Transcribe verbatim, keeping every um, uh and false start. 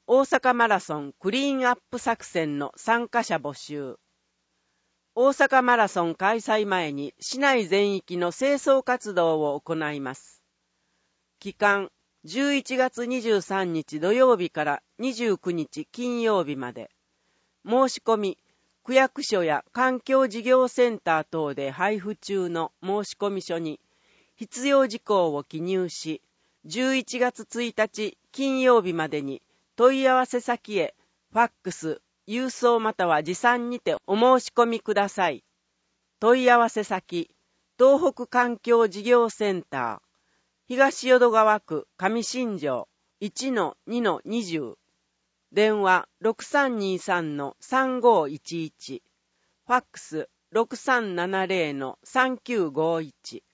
大阪マラソンクリーンアップ作戦の参加者募集。大阪マラソン開催前に市内全域の清掃活動を行います。期間、じゅういちがつにじゅうさんにち土曜日からにじゅうくにち金曜日まで。申し込み、区役所や環境事業センター等で配布中の申込書に必要事項を記入し、じゅういちがつついたち金曜日までに問い合わせ先へファックス、郵送または持参にてお申し込みください。問い合わせ先、東北環境事業センター、東淀川区上新庄 いちのにのにじゅう、電話 ろくさんにさんのさんごいちいち、ファックス ろくさんななゼロのさんきゅうごいち。